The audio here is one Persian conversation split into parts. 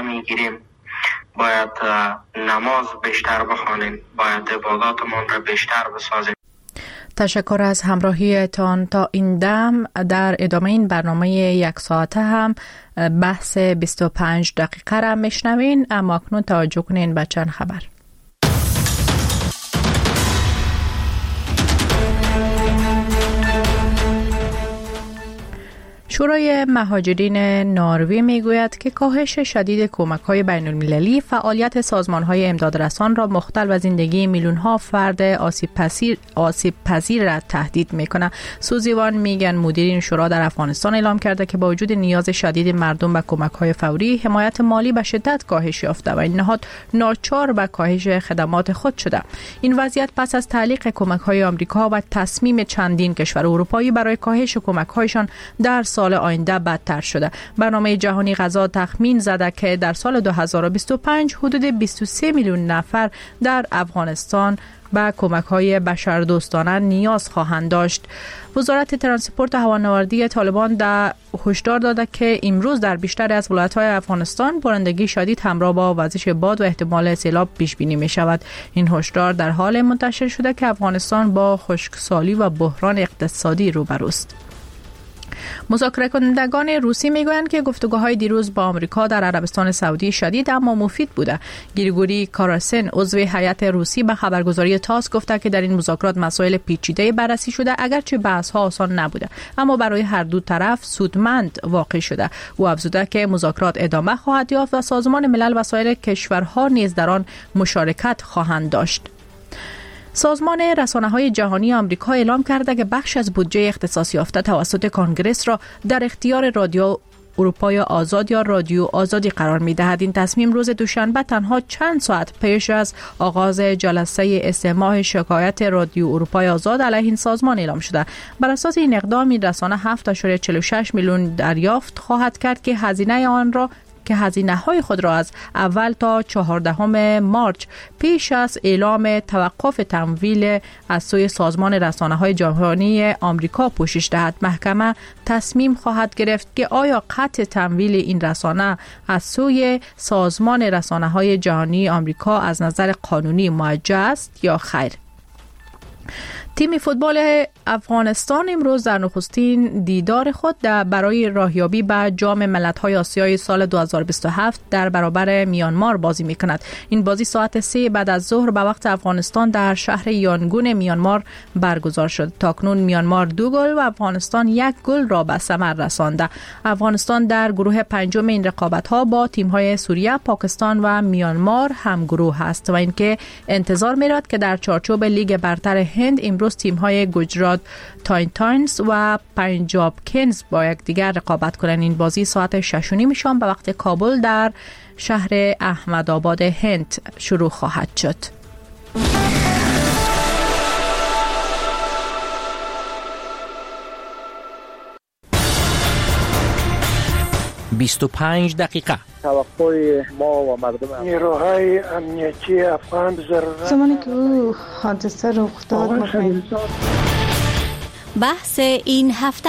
روزه میگیریم باید نماز بیشتر بخوانیم، باید عباداتمون را بیشتر بسازیم. تشکر از همراهیتان. تا این دم در ادامه این برنامه 1 ساعته هم بحث 25 دقیقه را میشنوین، اما اکنون توجه کنین به چند خبر. شورای مهاجرین نروژ میگوید که کاهش شدید کمک‌های بین‌المللی فعالیت سازمان‌های امدادرسان را مختل و زندگی میلیون‌ها فرد آسیب پذیر را تهدید می‌کند. سوزی وان میگن مدیر این شورا در افغانستان اعلام کرده که با وجود نیاز شدید مردم به کمک‌های فوری، حمایت مالی به شدت کاهش یافته و این نهاد ناچار به کاهش خدمات خود شده. این وضعیت پس از تعلیق کمک‌های آمریکا و تصمیم چندین کشور اروپایی برای کاهش کمک‌هایشان در سال آینده بدتر شده. برنامه جهانی غذا تخمین زده که در سال 2025 حدود 23 میلیون نفر در افغانستان به کمک‌های بشردوستانه نیاز خواهند داشت. وزارت ترانسپورت و هوانوردی طالبان هشدار داده که امروز در بیشتر از ولایت‌های افغانستان بارندگی شدید همراه با وزش باد و احتمال سیلاب پیش بینی می‌شود. این هشدار در حال منتشر شده که افغانستان با خشکسالی و بحران اقتصادی روبروست. مذاکره کنندگان روسی میگویند که گفتگوهای دیروز با آمریکا در عربستان سعودی شدید اما مفید بوده. گریگوری کاراسن عضو هیئت روسی به خبرگزاری تاس گفته که در این مذاکرات مسائل پیچیده بررسی شده، اگرچه بحث‌ها آسان نبوده اما برای هر دو طرف سودمند واقع شده. او افزوده که مذاکرات ادامه خواهد یافت و سازمان ملل و سایر کشورها نیز در آن مشارکت خواهند داشت. سازمان رسانه‌های جهانی آمریکا اعلام کرده که بخش از بودجه اختصاص یافته توسط کنگره را در اختیار رادیو اروپای آزاد یا رادیو آزادی قرار می‌دهد. این تصمیم روز دوشنبه تنها چند ساعت پیش از آغاز جلسه استماع شکایت رادیو اروپای آزاد علیه این سازمان اعلام شده. بر اساس این اقدام این رسانه 7.46 میلیون دریافت خواهد کرد که هزینه های خود را از اول تا 14 مارچ پیش از اعلام توقف تمویل از سوی سازمان رسانه های جهانی آمریکا پوشش دهد. محکمه تصمیم خواهد گرفت که آیا قطع تمویل این رسانه از سوی سازمان رسانه های جهانی آمریکا از نظر قانونی موجه است یا خیر. تیم فوتبال افغانستان امروز در نخستین دیدار خود برای راهیابی به جام ملت‌های آسیای سال 2027 در برابر میانمار بازی می‌کند. این بازی ساعت 3 بعد از ظهر به وقت افغانستان در شهر یانگون میانمار برگزار شد. تاکنون میانمار 2 گل و افغانستان 1 گل را به ثمر رسانده. افغانستان در گروه پنجم این رقابت‌ها با تیم‌های سوریه، پاکستان و میانمار هم گروه است و اینکه انتظار می‌رود که در چارچوب لیگ برتر هند امروز تیم‌های گجرات تاینتانز و پنجاب کینز با یکدیگر رقابت کنند. این بازی ساعت 6:30 شام به وقت کابل در شهر احمدآباد هند شروع خواهد شد. 25 دقیقه. توقع ما و مردم نیروهای امنیتی افغان زمانی که او حادثه رخ داد بحث این هفته.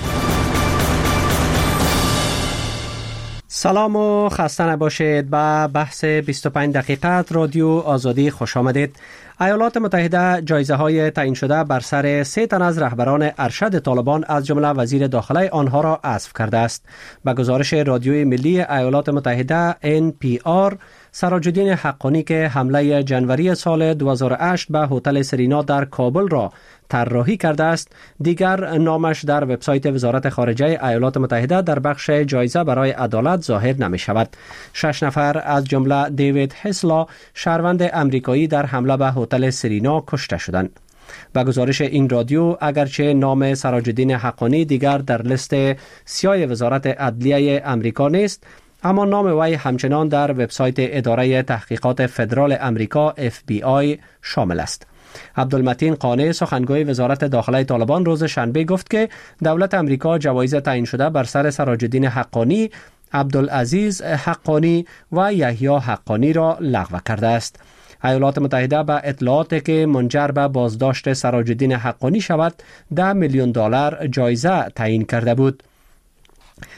سلام و خسته نباشید. به بحث 25 دقیقه رادیو آزادی خوش آمدید. ایالات متحده جایزه های تعیین شده بر سر 3 تن از رهبران ارشد طالبان از جمله وزیر داخله آنها را حذف کرده است. به گزارش رادیوی ملی ایالات متحده NPR، سراج الدین حقانی که حمله جنوری سال 2008 به هتل سرینا در کابل را طراحی کرده است، دیگر نامش در وبسایت وزارت خارجه ایالات متحده در بخش جایزه برای عدالت ظاهر نمی شود. 6 نفر از جمله دیوید هسلا، شهروند امریکایی، در حمله به هتل سرینا کشته شدند. به گزارش این رادیو، اگرچه نام سراج الدین حقانی دیگر در لیست سیاه وزارت عدلیه امریکا نیست، اما نام وی همچنان در وبسایت اداره تحقیقات فدرال امریکا FBI شامل است. عبدالمتین قانع، سخنگوی وزارت داخله طالبان، روز شنبه گفت که دولت امریکا جوایز تعیین شده بر سر سراج الدین حقانی، عبدالعزیز حقانی و یحیی حقانی را لغو کرده است. ایالات متحده به اطلاعاتی که منجر به بازداشت سراج الدین حقانی شود $10 میلیون جایزه تعیین کرده بود.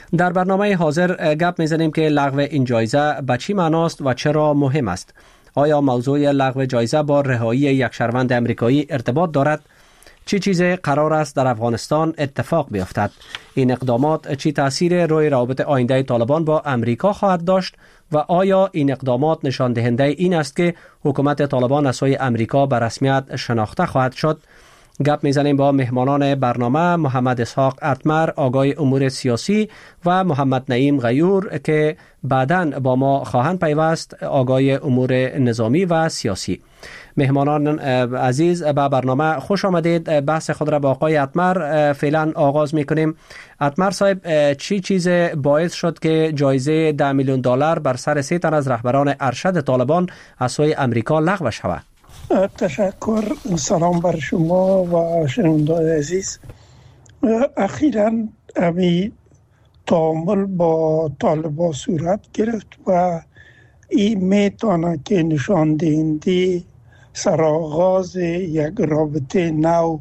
در برنامه حاضر گپ میزنیم که لغو این جایزه به چی معناست و چرا مهم است. آیا موضوع لغو جایزه با رهایی یک شهروند امریکایی ارتباط دارد؟ چه چیزی قرار است در افغانستان اتفاق بیفتد؟ این اقدامات چه تأثیر روی روابط آینده طالبان با امریکا خواهد داشت و آیا این اقدامات نشان دهنده این است که حکومت طالبان از سوی امریکا به رسمیت شناخته خواهد شد؟ گپ میزنیم با مهمانان برنامه محمد اسحاق اتمر، آگای امور سیاسی، و محمد نعیم غیور که بعداً با ما خواهند پیوست، آگای امور نظامی و سیاسی. مهمانان عزیز به برنامه خوش آمدید. بحث خود را با آقای اتمر فعلا آغاز میکنیم. اتمر صاحب، چی چیز باعث شد که جایزه $10 میلیون بر سر 3 تن از رهبران ارشد طالبان از سوی امریکا لغو شود؟ تشکر. سلام بر شما و شنوندگان عزیز. اخیراً امی تعامل با طالبان صورت گرفت و این میتونه که نشان دهنده سرآغاز یک رابطه نو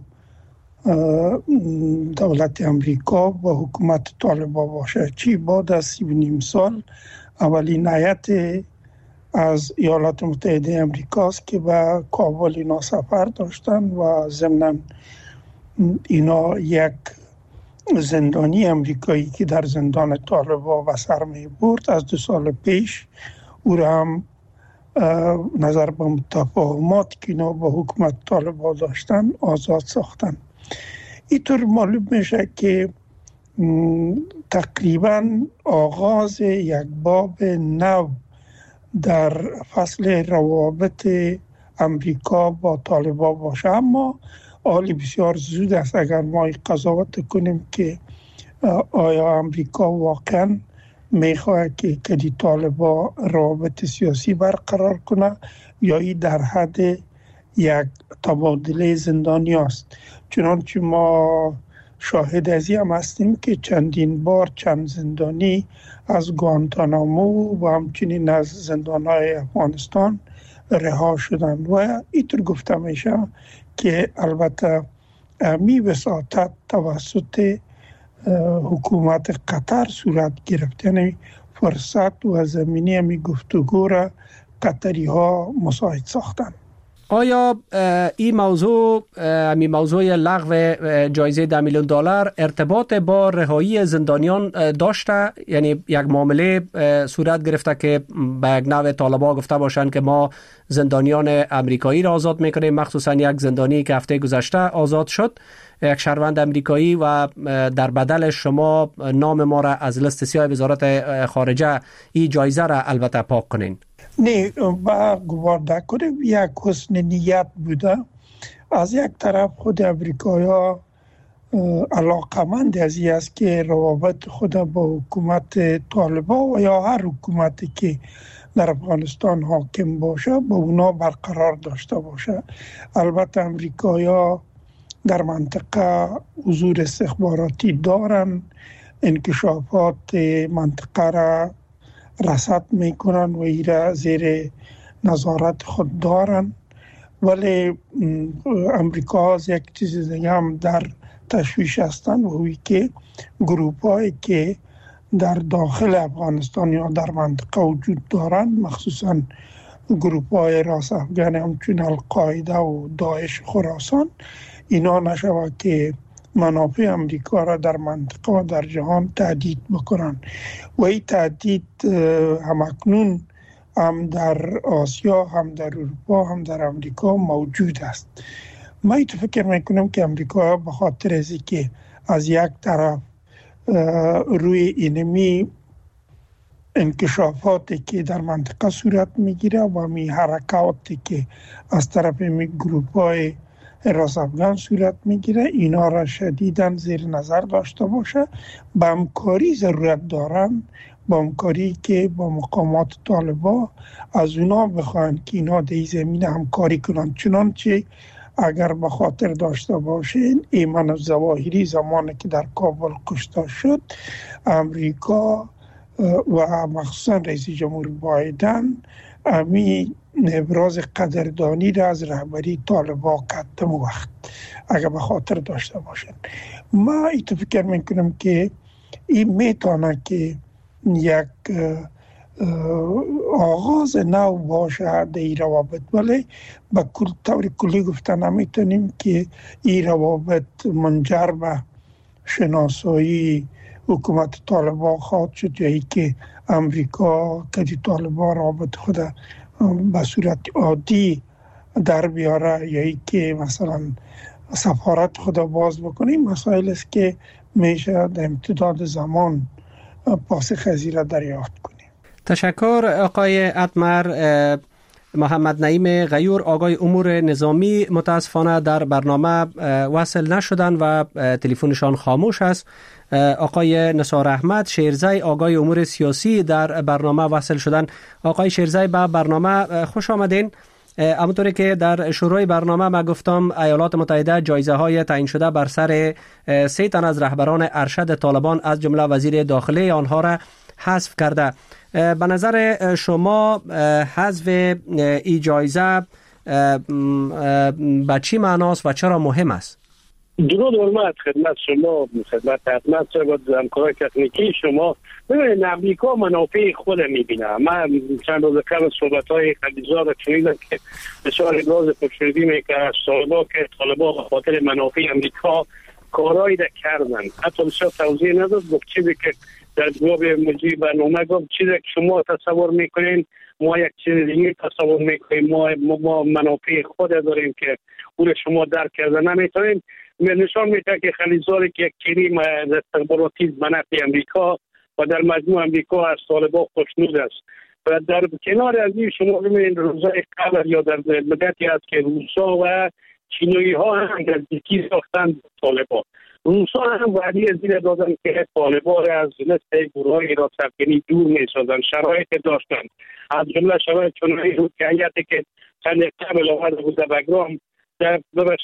دولت امریکا با حکومت طالبان باشه. چی بعد از 3.5 سال اولین هیئت از ایالات متحده امریکاست که به کابل اینا سفر داشتن و ضمناً اینا یک زندانی امریکایی که در زندان طالبان به سر می برد از 2 سال پیش او را هم نظر به تفاهمات که اینا با حکومت طالبان داشتن آزاد ساختن. اینطور معلوم میشه که تقریبا آغاز یک باب نو در فصل روابط امریکا با طالبان باشه. اما حالی بسیار زود است اگر ما قضاوت کنیم که آیا امریکا واقعا میخواد که کدی طالبان روابط سیاسی برقرار کنه یا ای در حد یک تبادله زندانی است. چنانچه ما شاهد از این هم هستیم که چندین بار چند زندانی از گوانتانامو و همچنین از زندانهای افغانستان رها شدن و اینطور گفته میشه که البته می وساطت توسط حکومت قطر صورت گرفت. یعنی فرصت و زمینه می گفتگو را قطری ها مساعد ساختن. آیا این موضوع لغو جایزه $10 میلیون ارتباط با رهایی زندانیان داشته؟ یعنی یک معامله صورت گرفته که به یک نوع طالبان گفته باشند که ما زندانیان امریکایی را آزاد میکنیم، مخصوصا یک زندانی که هفته گذشته آزاد شد، یک شهروند امریکایی، و در بدل شما نام ما را از لیست سیاه وزارت خارجه این جایزه را البته پاک کنین؟ نه، با گوارده کنیم یک حسن نیت بوده. از یک طرف خود امریکایی ها علاقمند از این است که روابط خود با حکومت طالبان و یا هر حکومتی که در افغانستان حاکم باشه با اونا برقرار داشته باشه. البته امریکایی ها در منطقه حضور استخباراتی دارن، انکشافات منطقه را رصد میکنن و ایره زیر نظارت خود دارن، ولی امریکا از یک چیز دیگه هم در تشویش هستن و هوی که گروپ هایی که در داخل افغانستان یا در منطقه وجود دارن، مخصوصا گروپ های راست افغان همچون القاعده و داعش خراسان، اینا نشود که منافع امریکا را در منطقه و در جهان تهدید بکنن و این تهدید همکنون هم در آسیا، هم در اروپا، هم در امریکا موجود است. من ایتو فکر میکنم که امریکا به خاطر ازی که از یک طرف روی اینمی انکشافاتی که در منطقه صورت میگیره و می حرکاتی که از طرف می گروپ های راست افغان صورت میگیره، اینا را شدیداً زیر نظر داشته باشه. با همکاری ضرورت دارن، با همکاری که با مقامات طالبان از اونا بخواهند که اینا در این زمینه همکاری کنند. چنانچه اگر به خاطر داشته باشین ایمن الظواهری زمانی که در کابل کشته شد، امریکا و مخصوصا رئیس جمهور بایدن امی ابراز قدردانی را از رهبری طالبان کردم وقت اگر به خاطر داشته باشن. ما ایتو فکر میکنم که این میتونه که یک آغاز نو باشه در این روابط، ولی به طور کلی گفته نمیتونیم که این روابط منجر به شناسایی حکومت طالبان خواهد شد، جایی که امریکا که طالبان رابط خود به صورت عادی در بیاره، یا که مثلا سفارت خود باز بکنه. این مسائل است که میشه در امتداد زمان پاسخ از این را دریافت کنیم. تشکر آقای اتمر. محمد نعیم غیور، آقای امور نظامی، متاسفانه در برنامه وصل نشدن و تلفنشان خاموش است. آقای نثار احمد شیرزی، آقای امور سیاسی، در برنامه وصل شدن. آقای شیرزی به برنامه خوش آمدین. همونطوری که در شروع برنامه ما گفتم، ایالات متحده جایزه های تعیین شده بر سر 3 تن از رهبران ارشد طالبان از جمله وزیر داخلی آنها را حذف کرده. به نظر شما حذف این جایزه به چی معناست و چرا مهم است؟ درود حرمت خدمت شما، خدمت حتمت و همکارای تکنیکی شما. ببینید امریکا منافع خود میبینه. من چند روز قبل صحبت‌های خلیزاد را شنیدم که بسیار ابراز خوشنودی میکنه از طالبان که طالبان به خاطر منافع امریکا کارهایی را کردن. حتی بسیار توضیح نداد، گفت چیزی که در جواب مجری برنامه گفت چیزی که شما تصور میکنین ما یک چیز دیگه تصور میکنیم. ما منافع خود داریم که اون شما درک کرده نمیتونیم. نشان میده که خلیزاد که یک کریم استخباراتی به نفع امریکا و در مجموع امریکا از طالبان خوشنود است. و در کنار از این شما ببینید روزهای قبل یا در مدتی است که روسا و چینایی ها هم نزدیکی ساختن طالبان. روسا هم وعده زیر دادن که طالبان از نسل گروه‌های ایران افغانی دور می‌سازن. شرایط داشتن از جمله شرایط چنانی بود که هیئتی که چند قبل آمده بود در بگرام در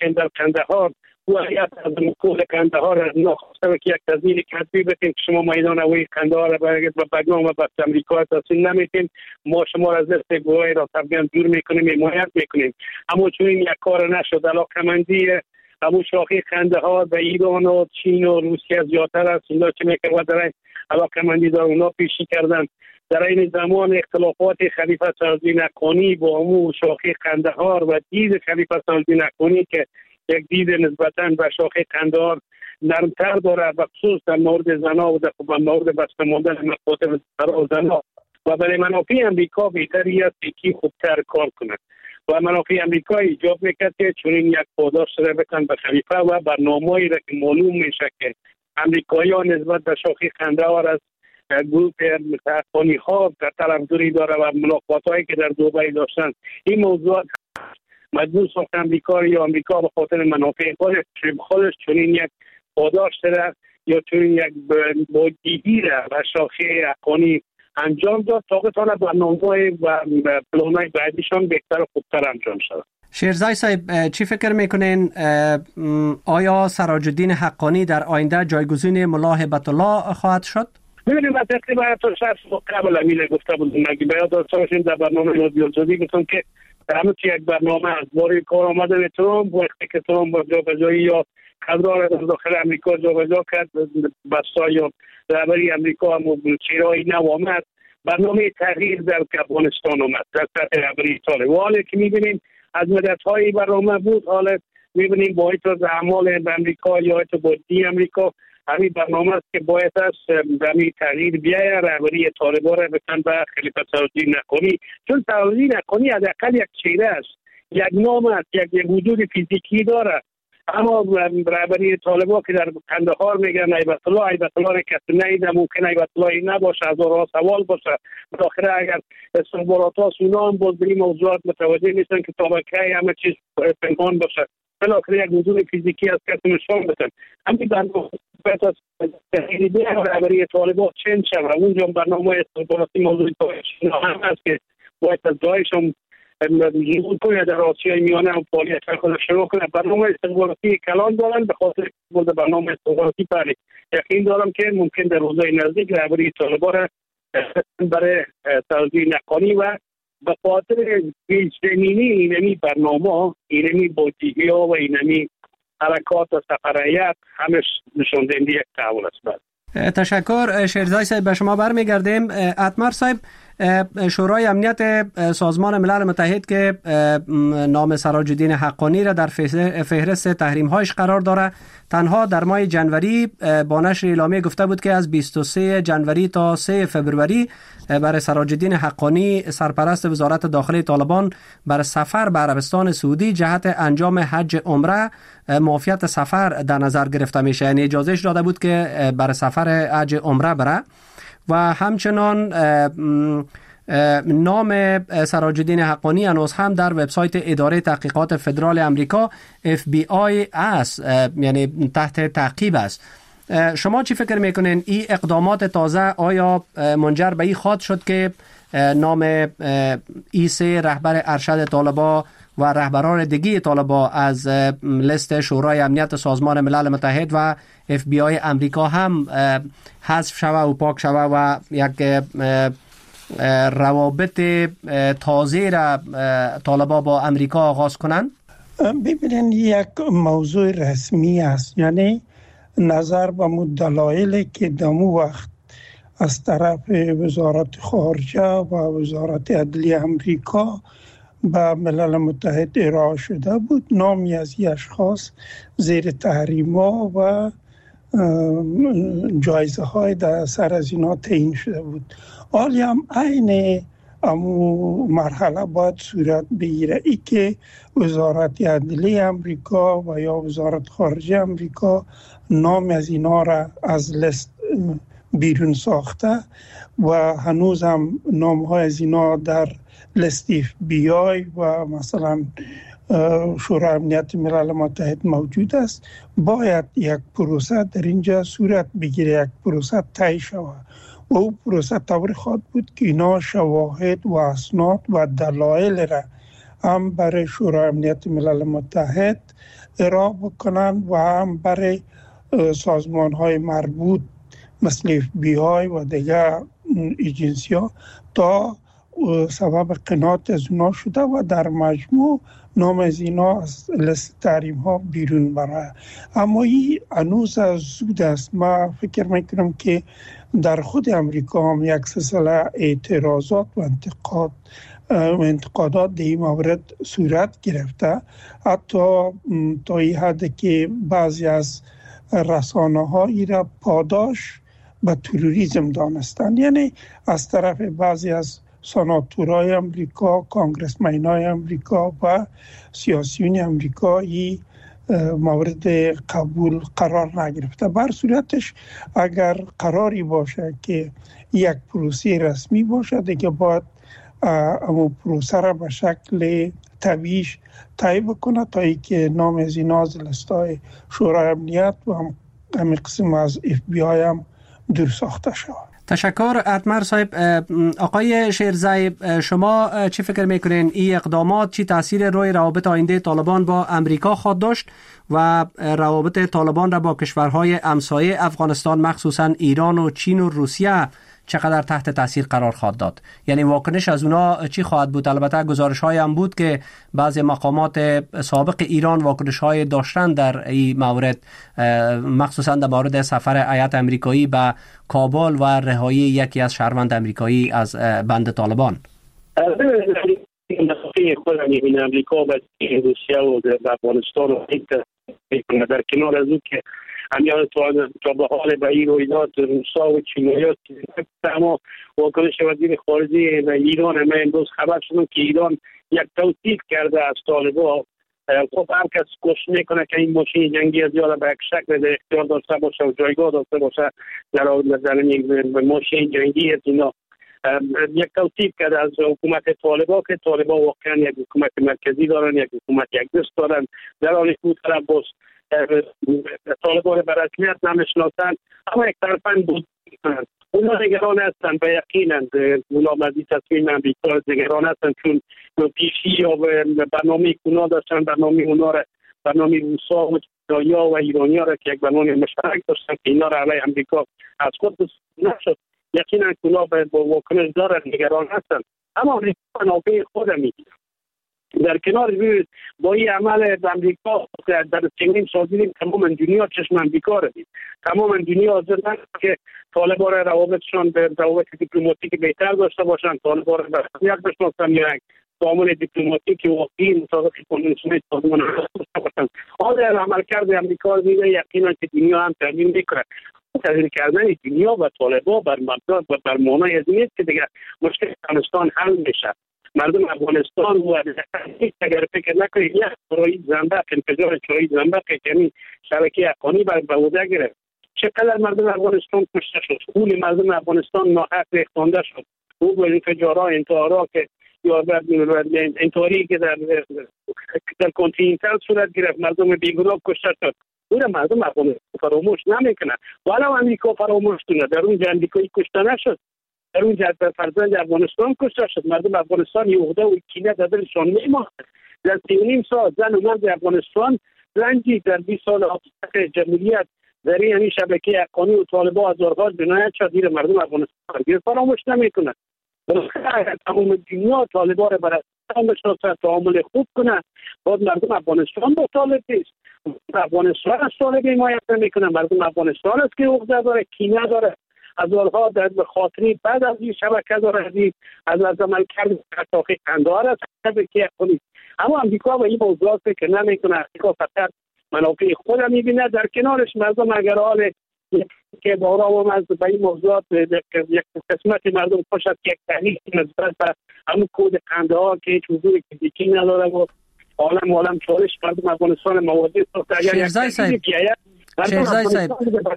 قندهار و هیئت از مکول قندهار از ناخواسته که یک تضمین کتبی بکنیم که شما میدان اوی قندهار به بگرام و به امریکا تحصیل نمیتیم، ما شما را از دست گروه ایران افغان دور میکنیم، حمایت میکنیم. اما چون این یک کار نشد، علاقمندی همون شاخه قندهار به ایران و چین و روسیه زیادتر است. اینا چه میکنه و در علاقمندی دار اونا پیشی کردن. در این زمان اختلافات خلیفه صلح‌الدین حقانی با همون شاخه قندهار و دید خلیفه صلح‌الدین حقانی که یک دید نسبتاً به شاخه قندهار نرمتر داره، بخصوص در مورد زنا و در مورد بسته ماندن مکاتب زنا و برای منافع امریکا بهتری است که خوبتر کار کنند و منافع امریکا ایجاب میکرد که چون این یک پاداش را بکن به خلیفه و برنامه‌ای را که معلوم میشه که امریکایی‌ها نسبت به شاخه قندهار از گروه حقانی ها در طرفداری داره و ملاقات‌هایی که در دبی داشتن. این موضوعات مجبور ساخت امریکا یا امریکا به خاطر منافع خودش چون این یک پاداش داره یا چون این یک بودیدی را و شاخه حقانی انجام داد تا بتونه برنامه‌های و پلان‌های بعدیشان بهتر و خوبتر انجام شود. شیرزی صاحب، چی فکر میکنین؟ آیا سراج الدین حقانی در آینده جایگزین ملا هیبت الله خواهد شد؟ ببینیم من تقریبا تا 60 قبل امیل گفته بودم اگه بیاد داشتیم در برنامه رادیوزادی گفتم که همه که یک برنامه از باری کار آمدن ترامپ وقتی که ترامپ با جابجایی یا قدرار از داخل امریکا جابجا کرد بسا یا رهبری امریکا هم چیرایی نو آمد، برنامه تغییر در افغانستان آمد در سطح رهبری طالب. حالا که میبینیم از مدت‌های برنامه بود، حالا میبینیم با اعتراض اعمال امریکا یا اتباعی امریکا همین برنامه است که باید است همین تغییر بیاید، رهبری طالبان را بتن به خلیفه صلح‌الدین حقانی، چون صلح‌الدین حقانی حداقل یک چهره است، یک نام است، یک وجود فیزیکی داره. اما رهبری طالبان که در قندهار میگن هیبت الله را کسی ندیده، ممکن هیبت الله نباشه، هزارها سوال باشه. بالاخره اگر استخبارات اونا هم باز به این موضوعات متوجه نیستن که تا کی همه چیز پنهان باشه، بالاخره یک وجود فیزیکی از کسی نشان بدن. همین برنامه باید از تغییری رهبری طالبان چند شود. اونجا برنامه استخباراتی موضوعی هم هست که باید از جایش هم ظهور کنه در آسیای میانه هم فعالیت خود شروع کنه. برنامه استخباراتی کلان دارن، به خاطر بود برنامه استخباراتی پری یقین دارم که ممکن در روزهای نزدیک رهبری طالبان را برای صلح‌الدین حقانی و به خاطر پیش‌بینی اینمی برنامه، اینمی بودجه‌ها و اینمی حرکات و سفریت همش نشان دهنده یک تحول است. تشکر شیرزای صاحب. به شما برمیگردیم. اتمر صاحب، شورای امنیت سازمان ملل متحد که نام سراج الدین حقانی را در فهرست تحریم‌هایش قرار داره، تنها در ماه جنوری با نشر اعلامیه گفته بود که از 23 جنوری تا 3 فبروری برای سراج الدین حقانی، سرپرست وزارت داخلی طالبان، بر سفر به عربستان سعودی جهت انجام حج عمره معافیت سفر در نظر گرفته میشه. یعنی اجازهش داده بود که بر سفر حج عمره بره. و همچنان نام سراج الدین حقانی هنوز هم در وبسایت اداره تحقیقات فدرال امریکا FBI است، یعنی تحت تعقیب است. شما چی فکر میکنین این اقدامات تازه آیا منجر به این خواهد شد که نام سه رهبر ارشد طالبان و رهبران دیگه طالبان از لیست شورای امنیت سازمان ملل متحد و FBI امریکا هم حذف شوه و پاک شوه و یک روابط تازه را طالبان با امریکا آغاز کنند؟ ببینید، یک موضوع رسمی است. یعنی نظر به دلایلی که دمو وقت از طرف وزارت خارجه و وزارت عدلیه امریکا به ملل متحد ارائه شده بود، نامی از این اشخاص زیر تحریم‌ها و جایزه های در سر از اینا تعیین شده بود. حالی هم عین امو مرحله باید صورت بگیره ای که وزارت عدلیه امریکا و یا وزارت خارجه امریکا نام از اینا را از لیست بیرون ساخته و هنوز هم نام های از اینا در لیست FBI و مثلا شورای امنیت ملل متحد موجود است. باید یک پروسه در اینجا صورت بگیره، یک پروسه طی شود و او پروسه طوری خواهد بود که اینا شواهد و اسناد و دلایل را هم برای شورای امنیت ملل متحد ارائه بکنند و هم برای سازمان های مربوط مثل FBI و دیگر ایجنسی ها تا سبب قناعت از اونا شده و در مجموع نام از اینا از لیست تحریم ها بیرون بره. اما این هنوز زود است. ما فکر میکنم که در خود امریکا هم یک سلسله اعتراضات و انتقادات در این مورد صورت گرفته، حتی تا این حد که بعضی از رسانه ها ای را پاداش به تروریسم دانستند. یعنی از طرف بعضی از سناتورای امریکا، کانگرسمنای امریکا و سیاسیون امریکایی مورد قبول قرار نگرفته. بر صورتش اگر قراری باشه که یک پروسه رسمی باشه، دیگه باید اما پروسه را به شکل طبیعیش طی بکنه تا ای که نام از اینا از لیستای شورای امنیت و همین قسم از FBI هم دور ساخته شود. تشکر اتمر صاحب. آقای شیرزای، شما چی فکر میکنین این اقدامات چی تاثیر روی روابط آینده طالبان با امریکا خواهد داشت و روابط طالبان را با کشورهای همسایه افغانستان مخصوصا ایران و چین و روسیه چقدر تحت تاثیر قرار خواهد داد؟ یعنی واکنش از اونا چی خواهد بود؟ البته گزارش های هم بود که بعضی مقامات سابق ایران واکنش های داشتن در این مورد، مخصوصا در مورد سفر هیئت امریکایی به کابل و رهایی یکی از شهروند امریکایی از بند طالبان. خود این امریکا و روسیه و افغانستان و در کنار از اون که همیان تا به حال به این رویداد روسا و چینایات، اما واکنش وزیر خارجه ایران من امروز خبر شدم که ایران یک توصیف کرده از طالبان. خب هر کس کوشش میکنه که این ماشین جنگی از یاد به یک شکل در اختیار داشته باشه و جایگاه داشته باشه در یک ماشین جنگی از اینا. یک توصیف کرده از حکومت طالبان که طالبان واقعا یک حکومت مرکزی دارن، یک حکومت یک دست دارن، در حالی که طرف باز طالبان به رسمیت نمیشناسند، اما یک طرفاً بود اونا نگران هستند و یقیناً اونا مزید تصمیم امریکا نگران هستند، چون پیشی یا برنامه اونا داشتن، برنامه اونا را، برنامه روسا و چینایی‌ها و ایرانی‌ها را که یک برنامه مشترک داشتن که اینا را علیه امریکا از خود نشد. یقیناً اونا با واکنش دارن، نگران هستند، اما امریکا منافع خود میگیرن. در کنار ببینید با این عمل امریکا در چندین سال دیدیم تمام دنیا چشم امریکا را دید. تمام دنیا حاضر نشد که طالبان روابطشان به روابط دیپلماتیک بهتر داشته باشند، طالبان را به رسمیت بشناسند یا تعامل دیپلماتیک واقعی مطابق کنوانسیون سازمان ملل داشته باشند. حالا عملکرد امریکا را دیده یقینا که دنیا هم تغییر میکنه. تغییر کردن دنیا و طالبان بر مبدا و بر معنای از نیست که دیگه مشکل افغانستان حل میشه. مردم افغانستان و اگر فکر نکنید یک چرایی زنبق انفجار چرایی زنبق که شبکه افغانی به عهده گرفت، چقدر مردم افغانستان کشته شد، خون مردم افغانستان ناحق ریختانده شد، او با انفجارها انتحارها که یا انتحاری که در کنتیننتال صورت گرفت، مردم بیگناه کشته شد، او را مردم افغانستان فراموش نمیکنه. والا امریکا فراموش کنه، در اونجا امریکایی کشته نشد، در اونجا فرزند افغانستان کشته شد، مردم افغانستان یه عقده و کینه در دلشان میماند. در 3.5 سال زن و مرد افغانستان رنجی در 20 سال حکومت جمهوریت در این شبکه افغانی و طالبان هزارها جنایت شد، دیر مردم افغانستان فراموش نمیکنه. تمام دنیا طالبان را برای بشناسه، تعامل خوب کنه، بعد مردم افغانستان با طالب نیست، افغانستان از طالب حمایت نمیکنه، مردم افغانستان است که عقده داره، کینه داره، هزارها در خاطری بعد از این شبکه داره، از عمل کرد اتاقی قندهار است شبکه افغانی. اما امریکا و این موضوعات که نمیکنه، امریکا فقط منافع خود میبینه. در کنارش مردم اگر حال که بارا از به این موضوعات یک قسمت مردم خوشد که یک تحلیل نسبت به همون کود قندهار که هیچ حضور فیزیکی نداره و عالم چالش مردم افغانستان مواضع ساخته. اگر یک تحلیل بیاید شیرزای صاحب،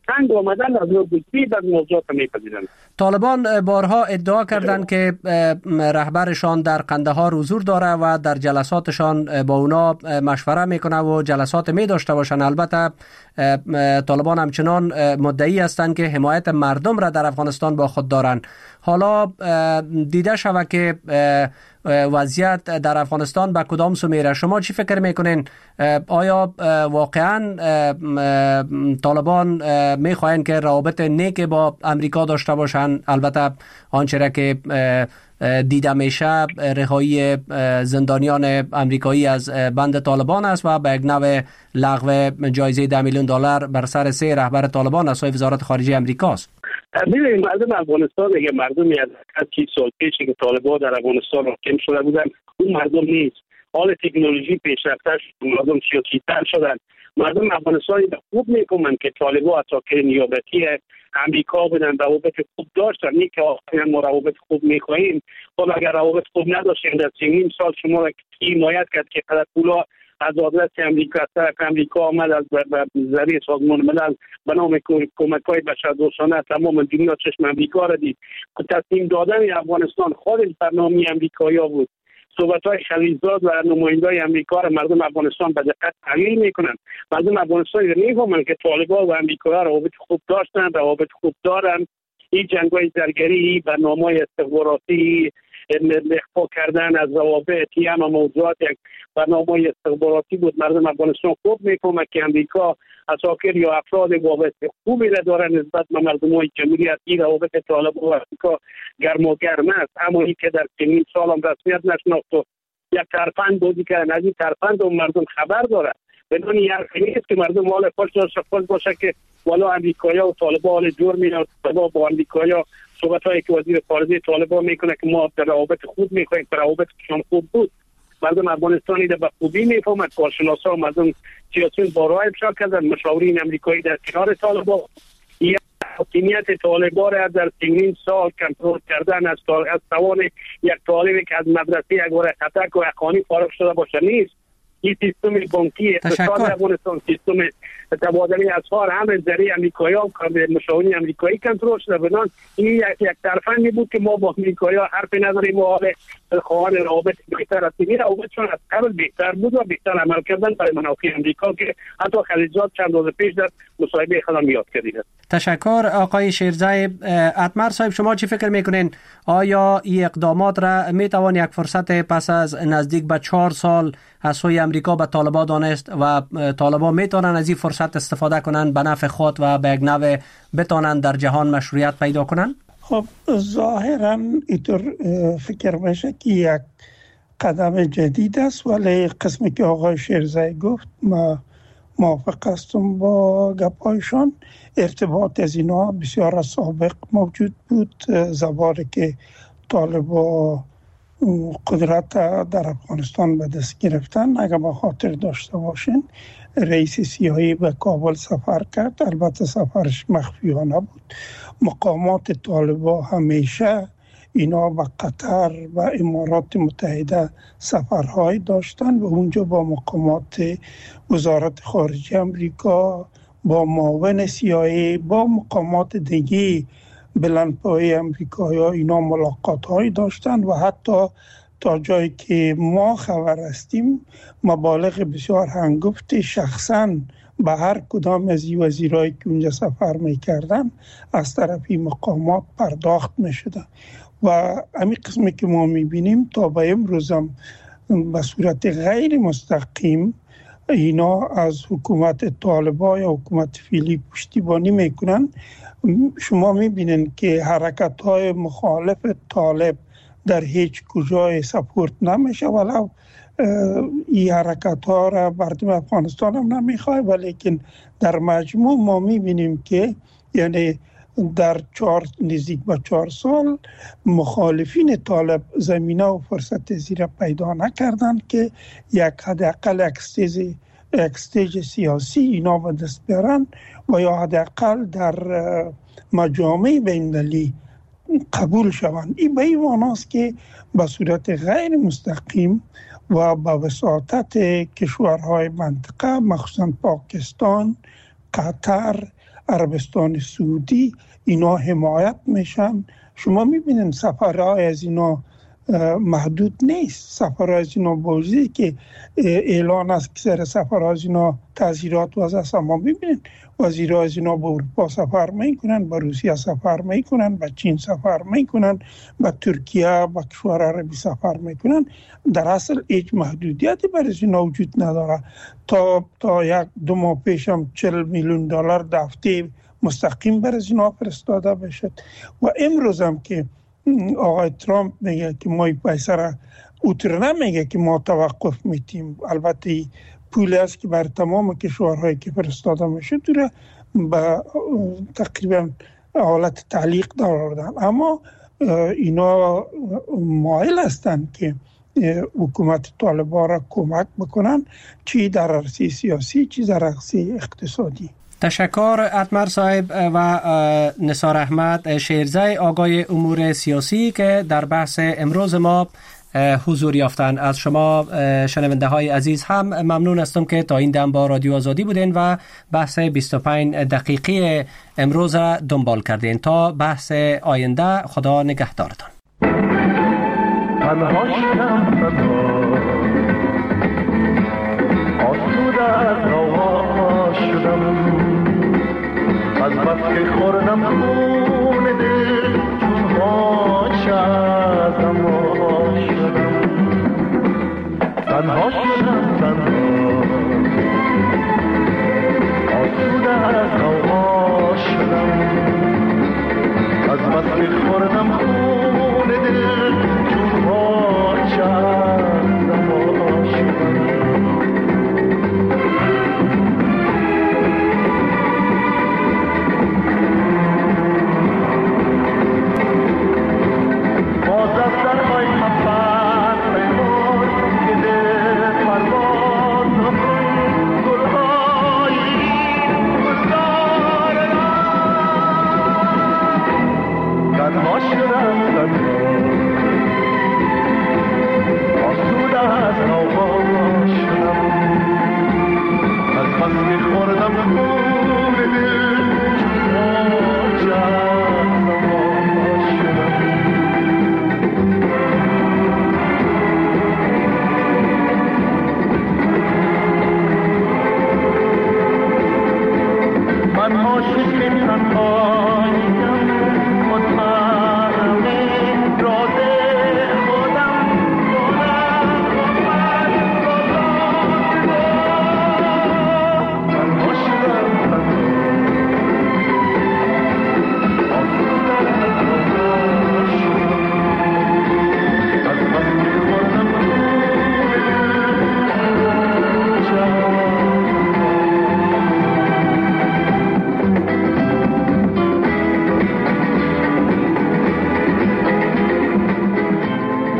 طالبان بارها ادعا کردند که رهبرشان در قندهار حضور داره و در جلساتشان با اونا مشوره میکنه و جلسات می داشته باشند. البته طالبان همچنان مدعی هستند که حمایت مردم را در افغانستان با خود دارند. حالا دیده شود که وضعیت در افغانستان به کدام سو میره. شما چی فکر میکنین؟ آیا واقعا طالبان میخواین که روابط نیک با امریکا داشته باشن؟ البته آنچه را که دیده میشه رهایی زندانیان امریکایی از بند طالبان است و به یک نوع لغو جایزه $10 میلیون بر سر 3 رهبر طالبان از سوی وزارت خارجه امریکاست. ببینید مردم افغانستان دیگه مردمی از 30 سال پیش که طالبان در افغانستان حاکم شده بودن اون مردم نیست. حال تکنولوژی پیشرفته شد، مردم سیاسی‌تر شدن. مردم افغانستان خوب می‌فهمند که طالبان اتاکر نیابتی امریکا بودن، روابط خوب داشتن. این که آخرین ما روابط خوب می‌خواهیم، خب اگر روابط خوب نداشتیم در 3.5 سال شما را کی حمایت کرد که قدر پولا از آدرس امریکا طرف امریکا آمد از ذریعه سازمان ملل به نام کمک‌های بشردوستانه تمام دنیا چشم امریکا را دید. تصمیم دادن افغانستان خود برنامه امریکایی‌ها بود. صحبت‌های خلیلزاد و نماینده‌های امریکا را مردم افغانستان به دقت تحلیل می‌کنند. مردم افغانستان می‌فهمند که طالبان و امریکا روابط خوب داشتن، روابط خوب دارن. این جنگ‌های زرگری، برنامه‌های استخباراتی، اخفا کردن از روابط یا موضوعات یک برنامه استخباراتی بود. مردم افغانستان خوب می‌فهمند که امریکا اساکر یا افراد وابسته خوبی را داره نسبت به مردم‌های جمهوریتی. روابط طالبان و امریکا گرم و گرم است، اما این که در 3 سال هم رسمیت نشناخت و یک ترفند بازی کردن، از این ترفند هم مردم خبر داره. بدون این حرفی نیست که مردم حال خوش داشته باشه که والا امریکایی‌ها و طالبان حال جور می‌کنن. طالبان با امریکایی‌ها صحبت‌هایی که وزیر خارجه طالبان میکنه که ما در روابط خوب می‌خوایم، روابطشون خوب بود. مردم افغانستانی در به خوبی میفهمند. کارشناسا و مردم سیاسیون بارها افشا کردن، مشاورین امریکایی در کنار طالبان یا حاکمیت طالبان را در 3 سال کنترل کردن از توان یک طالبی که از مدرسه یک بار خطک و اخوانی فارغ شده باشه نیست. این سیستم بانکی اقتصاد افغانستان، سیستم تبادله اسعار همه ذریعه امریکایی‌ها و مشاورین امریکایی کنترل شده. بدان این یک ترفندی بود که ما با امریکایی‌ها حرفی نداریم و حال خواهان روابط بهتر است. این روابطشون از قبل بهتر بود و بهتر عمل کردن برای منافع امریکا که حتی خلیلزاد چند روز پیش در مصاحبه خودم یاد کردید. تشکر آقای شیرزای. اتمر صاحب، شما چی فکر میکنین؟ آیا این اقدامات را میتوان یک فرصت پس از نزدیک به 4 سال از سوی امریکا به طالبان دانست و طالبان میتونن از این فرصت استفاده کنن به نفع خود و به یک نوع بتونن در جهان مشروعیت پیدا کنن؟ خب ظاهرا اینطور فکر میشه که یک قدم جدید است، ولی قسمی که آقای شیرزایی گفت ما موافق هستم با گپایشان. ارتباط از اینا بسیار از سابق موجود بود. زمانی که طالبان قدرت در افغانستان به دست گرفتن، اگر با خاطر داشته باشین، رئیس سیاهی به کابل سفر کرد. البته سفرش مخفیانه بود. مقامات طالبان همیشه اینا به قطر و امارات متحده سفرهای داشتن و اونجا با مقامات وزارت خارجه امریکا، با معاون CIA، با مقامات دیگه بلندپایه امریکایی ها اینا ملاقات های داشتن و حتی تا جایی که ما خبر هستیم مبالغ بسیار هنگفت شخصاً به هر کدام از این وزیرایی که اونجا سفر میکردن از طرفی مقامات پرداخت میشدن و همین قسمی که ما میبینیم تا به امروز هم به صورت غیر مستقیم اینا از حکومت طالبان یا حکومت فعلی پشتیبانی میکنن. شما میبینین که حرکت های مخالف طالب در هیچ کجای سپورت نمیشه، ولو این حرکت ها را مردم افغانستان هم نمیخواه، ولیکن در مجموع ما میبینیم که یعنی در نزدیک به 4 سال مخالفین طالب زمینه و فرصت زیر پیدا نکردن که یک حداقل یک استیج سیاسی اینا به دست بیارن و یا حداقل در مجامع بین‌المللی قبول شوند. این به این معناست که به صورت غیر مستقیم و به وساطت کشورهای منطقه مخصوصا پاکستان، قطر، عربستان سعودی اینا حمایت میشن. شما میبینین سفرهای از اینا محدود نیست. سفرهای از اینا بوزی که اعلان است که سر سفرهای از اینا تعزیرات وضع است. ما میبینین وزیرها از اینا به اروپا سفر میکنن، به روسیه سفر میکنن، به چین سفر میکنن، به ترکیه، به کشور عربی سفر میکنن. در اصل هیچ محدودیتی برای اینا وجود نداره. تا 1-2 ماه پیش هم $40 میلیون دفته مستقیم برای اینا فرستاده بشد و امروز هم که آقای ترامپ میگه که ما پیسه را اوتر نمیگه که ما توقف میتیم. البته پولی است که بر تمام کشورهایی که فرستاده میشه دوره به تقریبا حالت تعلیق داردن، اما اینا مایل هستند که حکومت طالبان را کمک بکنن، چی در عرصه سیاسی چی در عرصه اقتصادی. تشکر اتمر صاحب و نثار احمد شیرزای آقای امور سیاسی که در بحث امروز ما حضور یافتن. از شما شنونده های عزیز هم ممنون هستم که تا این دم با رادیو آزادی بودین و بحث 25 دقیقی امروز را دنبال کردین. تا بحث آینده خدا نگهدارتان. تنها شدم از بس که خوردم خون دل چون ها شدم تنها